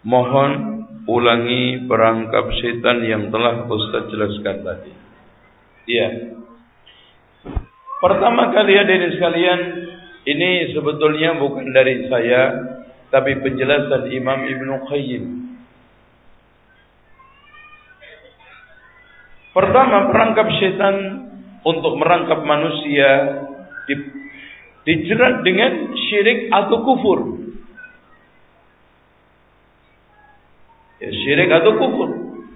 Mohon ulangi perangkap setan yang telah Ustaz jelaskan tadi. Iya. Pertama kali hadirin sekalian, ini sebetulnya bukan dari saya, tapi penjelasan Imam Ibnu Qayyim. Pertama, perangkap setan untuk merangkap manusia dijerat dengan syirik atau kufur. Ya, syirik atau kufur.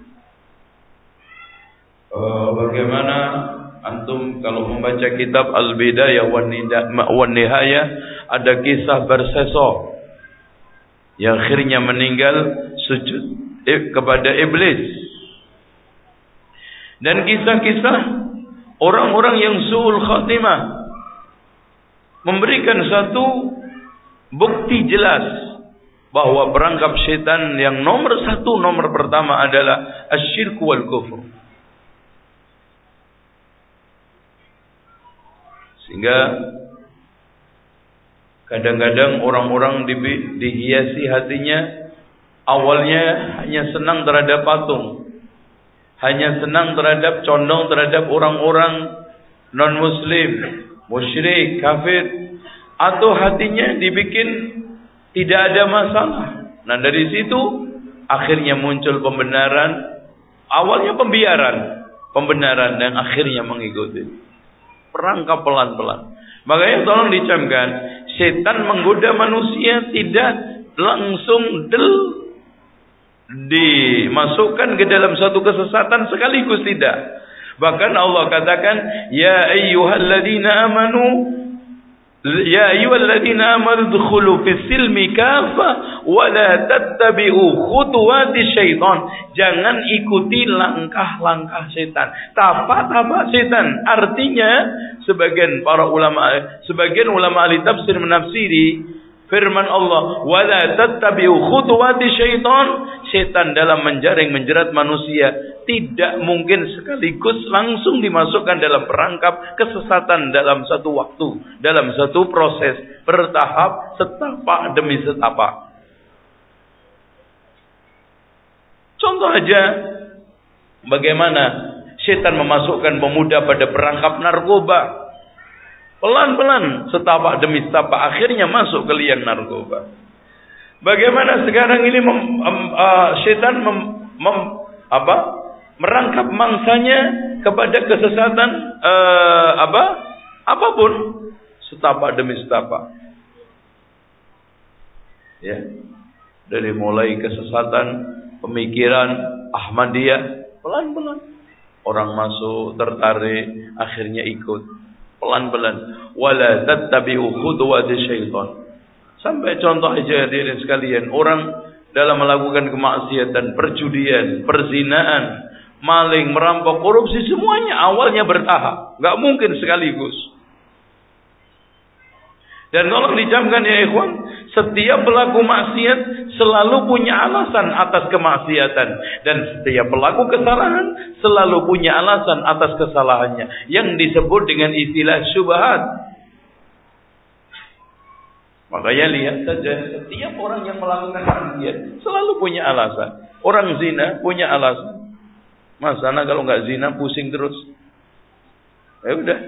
Bagaimana antum kalau membaca kitab Al-Bidayah wan Nihayah, ada kisah Barseso yang akhirnya meninggal sujud kepada iblis. Dan kisah-kisah orang-orang yang su'ul khatimah memberikan satu bukti jelas bahwa perangkap syaitan yang nomor pertama adalah asyirku wal kufur. Sehingga kadang-kadang orang-orang dihiasi hatinya awalnya hanya senang terhadap patung, hanya senang terhadap condong terhadap orang-orang non-muslim, musyrik, kafir, atau hatinya dibikin tidak ada masalah. Nah, dari situ akhirnya muncul pembenaran, awalnya pembenaran dan akhirnya mengikuti. Perangkap pelan-pelan. Makanya tolong dicamkan, setan menggoda manusia tidak langsung dimasukkan ke dalam satu kesesatan sekaligus, tidak. Bahkan Allah katakan, ya ayyuhalladzina amanu dkhulu fis silmi kafa wa la tattabi'u khutuwati syaitan. Jangan ikuti langkah-langkah setan, tapak-tapak setan. Artinya sebagian ulama ahli tafsir menafsiri firman Allah, wa la tattabi'u khutuwati syaitan. Setan dalam menjerat manusia tidak mungkin sekaligus langsung dimasukkan dalam perangkap kesesatan dalam satu waktu, dalam satu proses, bertahap, setapak demi setapak. Contoh aja bagaimana setan memasukkan pemuda pada perangkap narkoba. Pelan-pelan, setapak demi setapak, akhirnya masuk ke liang narkoba. Bagaimana sekarang ini setan merangkap mangsanya kepada kesesatan apapun, setapak demi setapak. Ya, dari mulai kesesatan pemikiran Ahmadiyah, pelan-pelan orang masuk, tertarik, akhirnya ikut. Pelan-pelan. Wala tattabi'u khutuwati syaitan. Sampai contoh aja hadirin sekalian, orang dalam melakukan kemaksiatan, perjudian, perzinaan, maling, merampok, korupsi, semuanya awalnya bertahap, nggak mungkin sekaligus. Dan tolong dicamkan ya ikhwan, setiap pelaku maksiat selalu punya alasan atas kemaksiatan, dan setiap pelaku kesalahan selalu punya alasan atas kesalahannya, yang disebut dengan istilah syubhat. Makanya lihat saja, setiap orang yang melakukan maksiat selalu punya alasan. Orang zina punya alasan. Mas, sana kalau nggak zina pusing terus. Ya udah.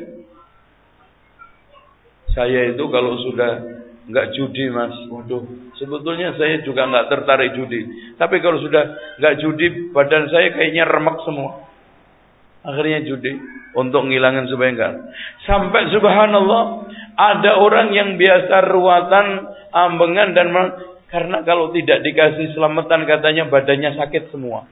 Saya itu kalau sudah nggak judi, Mas, waduh, sebetulnya saya juga nggak tertarik judi. Tapi kalau sudah nggak judi, badan saya kayaknya remek semua. Akhirnya judi untuk ngilangin supaya enggak. Sampai subhanallah, ada orang yang biasa ruatan, ambengan dan karena kalau tidak dikasih selamatan katanya badannya sakit semua.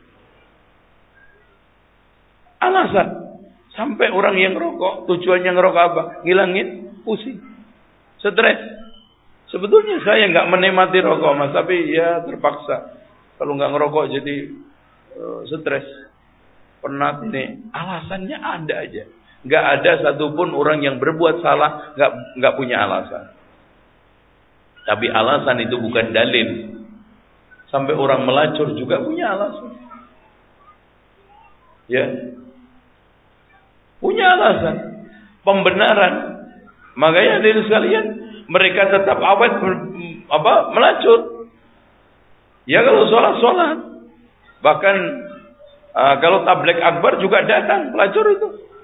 Alasan. Sampai orang yang ngerokok, tujuannya ngerokok apa? Ngilangin pusing, stres. Sebetulnya saya nggak menikmati rokok, Mas, tapi ya terpaksa. Kalau nggak ngerokok jadi stres, penat ini. Alasannya ada aja. Nggak ada satupun orang yang berbuat salah nggak punya alasan. Tapi alasan itu bukan dalil. Sampai orang melacur juga punya alasan. Ya, punya alasan, pembenaran. Makanya dari sekalian, mereka tetap awet melacur. Ya kalau sholat. Bahkan kalau tabligh akbar juga datang pelacur itu.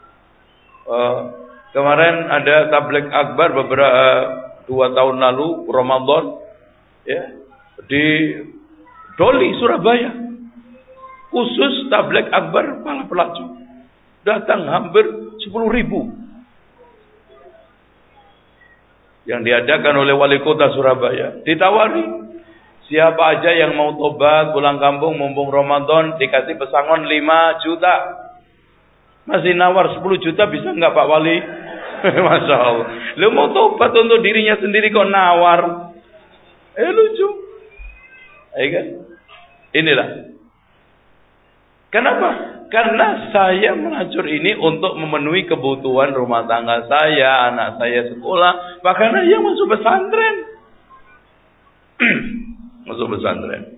Kemarin ada tabligh akbar beberapa 2 tahun lalu Ramadan, ya, di Doli Surabaya. Khusus tabligh akbar para pelacur. Datang hampir 10.000. Yang diadakan oleh wali kota Surabaya. Ditawari, siapa aja yang mau tobat pulang kampung mumpung Ramadan, dikasih pesangon 5 juta. Masih nawar 10 juta bisa enggak Pak Wali? Masya Allah. Lu mau tobat untuk dirinya sendiri kok nawar? Lucu. Kan? Inilah. Kenapa? Karena saya melacur ini untuk memenuhi kebutuhan rumah tangga saya, anak saya sekolah, bahkan dia masuk pesantren. Masuk pesantren.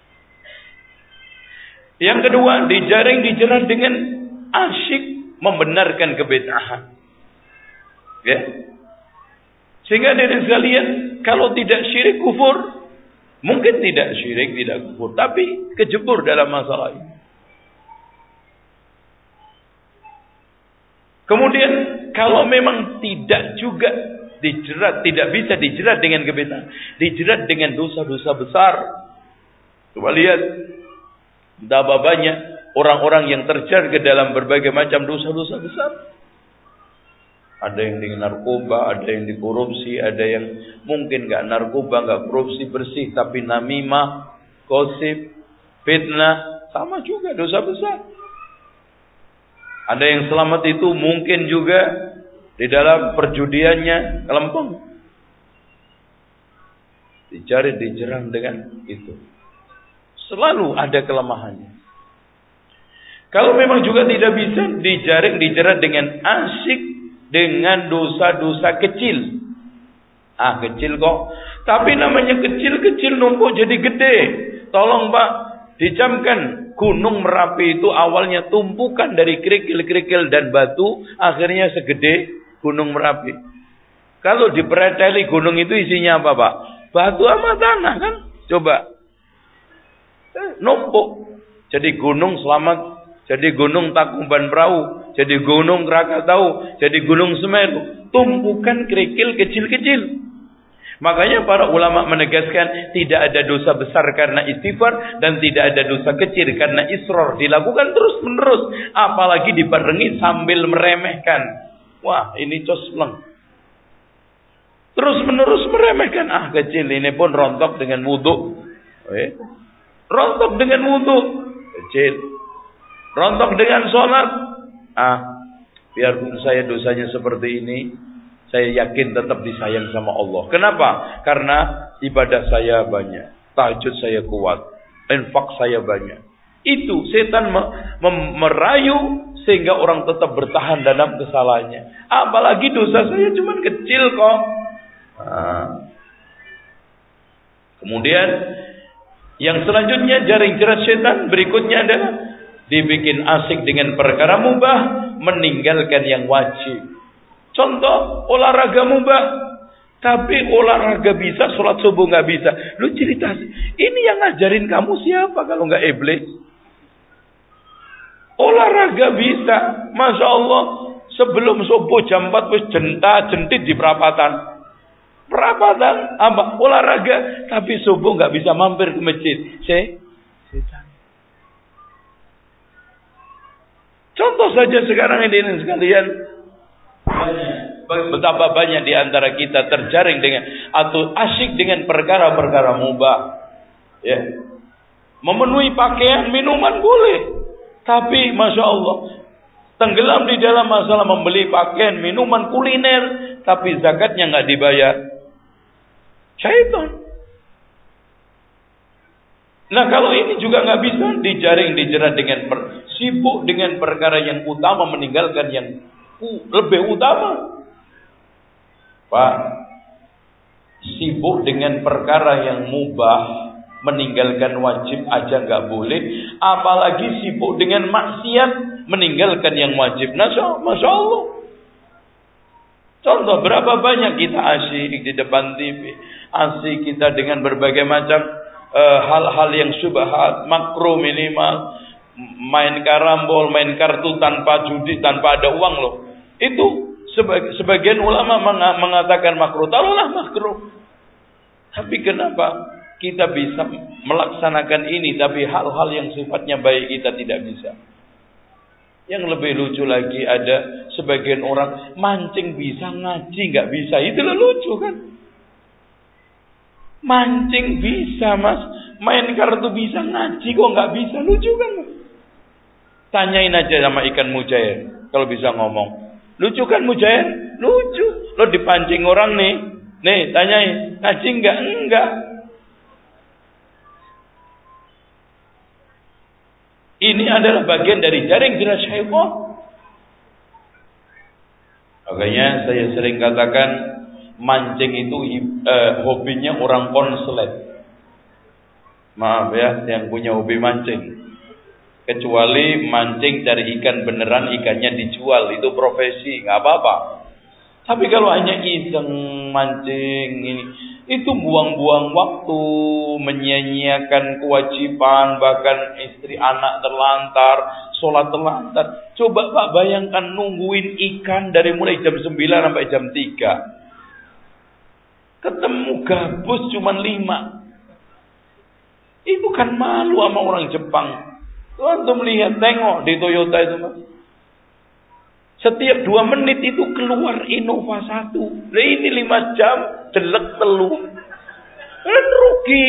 Yang kedua, dijaring dijerat dengan asyik membenarkan kebid'ahan. Ya. Sehingga dari sekalian, kalau tidak syirik kufur, mungkin tidak syirik, tidak kufur, tapi kejebur dalam masalah ini. Kemudian kalau memang tidak juga dijerat, tidak bisa dijerat dengan kebid'ahan, dijerat dengan dosa-dosa besar. Coba lihat betapa banyak orang-orang yang terjerat ke dalam berbagai macam dosa-dosa besar. Ada yang dengan narkoba, ada yang dikorupsi, ada yang mungkin enggak narkoba, enggak korupsi bersih, tapi namimah, gosip, fitnah, sama juga dosa besar. Ada yang selamat itu mungkin juga di dalam perjudiannya kelempeng. Dicari, dijerang dengan itu. Selalu ada kelemahannya. Kalau memang juga tidak bisa, dijaring, dijerat dengan asyik dengan dosa-dosa kecil. Kecil kok. Tapi namanya kecil-kecil numpuk jadi gede. Tolong Pak, dicamkan. Gunung Merapi itu awalnya tumpukan dari kerikil-kerikil dan batu, akhirnya segede Gunung Merapi. Kalau dipreteli gunung itu isinya apa Pak? Batu sama tanah kan? Coba. Numpuk. Jadi gunung Selamat, jadi gunung Tangkuban Perahu, jadi gunung Krakatau, jadi gunung Semeru. Tumpukan kerikil kecil-kecil. Makanya para ulama menegaskan tidak ada dosa besar karena istighfar dan tidak ada dosa kecil karena israr. Dilakukan terus menerus, apalagi dibarengi sambil meremehkan. Wah, ini cospleng. Terus menerus meremehkan. Kecil ini pun rontok dengan wudu. Rontok dengan wudu. Kecil. Rontok dengan sholat. Biarpun saya dosanya seperti ini, saya yakin tetap disayang sama Allah. Kenapa? Karena ibadah saya banyak, tahajud saya kuat, infak saya banyak. Itu setan merayu sehingga orang tetap bertahan dalam kesalahannya. Apalagi dosa saya cuma kecil kok. Kemudian yang selanjutnya jaring jerat setan berikutnya adalah dibikin asik dengan perkara mubah, meninggalkan yang wajib. Contoh, olahraga mubah. Tapi olahraga bisa, sholat subuh nggak bisa. Lu cerita, ini yang ngajarin kamu siapa kalau nggak iblis? Olahraga bisa. Masya Allah, sebelum subuh jam 4 wis jentit di perapatan. Perapatan, apa? Olahraga. Tapi subuh nggak bisa mampir ke masjid. Setan. Contoh saja sekarang ini sekalian. Betapa banyak di antara kita terjaring dengan atau asyik dengan perkara-perkara mubah. Ya. Memenuhi pakaian, minuman boleh. Tapi Masya Allah, tenggelam di dalam masalah membeli pakaian, minuman, kuliner, tapi zakatnya nggak dibayar. Syaitan. Nah kalau ini juga nggak bisa, dijaring, dijerat dengan sibuk dengan perkara yang utama, meninggalkan yang lebih utama. Pak, sibuk dengan perkara yang mubah, meninggalkan wajib aja nggak boleh, apalagi sibuk dengan maksiat, meninggalkan yang wajib. Masya Allah. Contoh, berapa banyak kita asyik di depan TV, asyik kita dengan berbagai macam hal-hal yang syubhat, makruh minimal, main karambol, main kartu tanpa judi, tanpa ada uang loh. Itu sebagian ulama mengatakan makruh, taruhlah makruh. Tapi kenapa kita bisa melaksanakan ini, tapi hal-hal yang sifatnya baik kita tidak bisa? Yang lebih lucu lagi, ada sebagian orang mancing bisa, ngaji nggak bisa. Itulah lucu kan? Mancing bisa mas, main kartu bisa, ngaji kok nggak bisa, lucu kan? Tanyain aja sama ikan mujair kalau bisa ngomong. Lucu kan mujair? Lucu. Lo dipancing orang nih tanyain, ngaji nggak? Enggak. Ini adalah bagian dari jaring jerat syaitan. Makanya saya sering katakan mancing itu hobinya orang konslet. Maaf ya, yang punya hobi mancing. Kecuali mancing cari ikan beneran, ikannya dijual, itu profesi, nggak apa-apa. Tapi kalau hanya iseng mancing ini, itu buang-buang waktu, menyia-nyiakan kewajiban, bahkan istri anak terlantar, sholat terlantar. Coba Pak bayangkan nungguin ikan dari mulai jam 9 sampai jam 3. Ketemu gabus cuma 5. Itu kan malu sama orang Jepang. Tuh antum lihat, tengok di Toyota itu mas. Setiap 2 menit itu keluar Innova 1. Nah ini 5 jam delek telu. Kan rugi.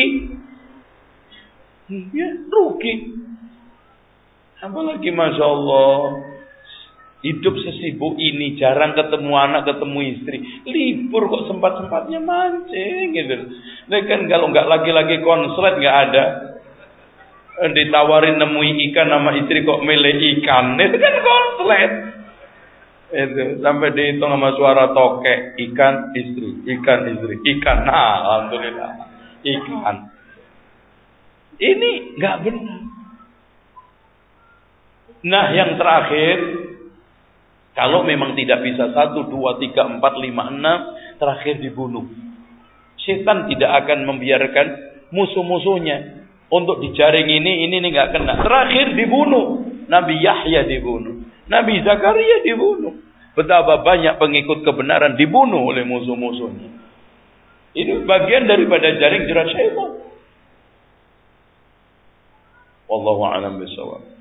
Ya, rugi. Apalagi Masya Allah, hidup sesibuk ini, jarang ketemu anak, ketemu istri. Libur kok sempat-sempatnya mancing gitu. Nah kan kalau nggak lagi-lagi konslet nggak ada. Ditawarin nemui ikan sama istri kok milih ikan. Itu kan konslet. Itu sampai dihitung sama suara tokek, ikan istri, ikan. Nah, alhamdulillah, ikan. Ini nggak benar. Nah, yang terakhir, kalau memang tidak bisa 1, 2, 3, 4, 5, 6, terakhir dibunuh. Setan tidak akan membiarkan musuh-musuhnya untuk dijaring ini nggak kena. Terakhir dibunuh. Nabi Yahya dibunuh. Nabi Zakaria dibunuh. Betapa banyak pengikut kebenaran dibunuh oleh musuh-musuhnya. Ini bagian daripada jaring jerat syaitan. Wallahu a'lam bishawab.